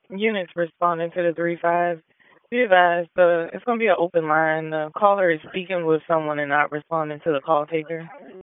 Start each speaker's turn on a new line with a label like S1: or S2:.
S1: units responding to the 3-5. Be advised, it's going to be an open line. The caller is speaking with someone and not responding to the call taker.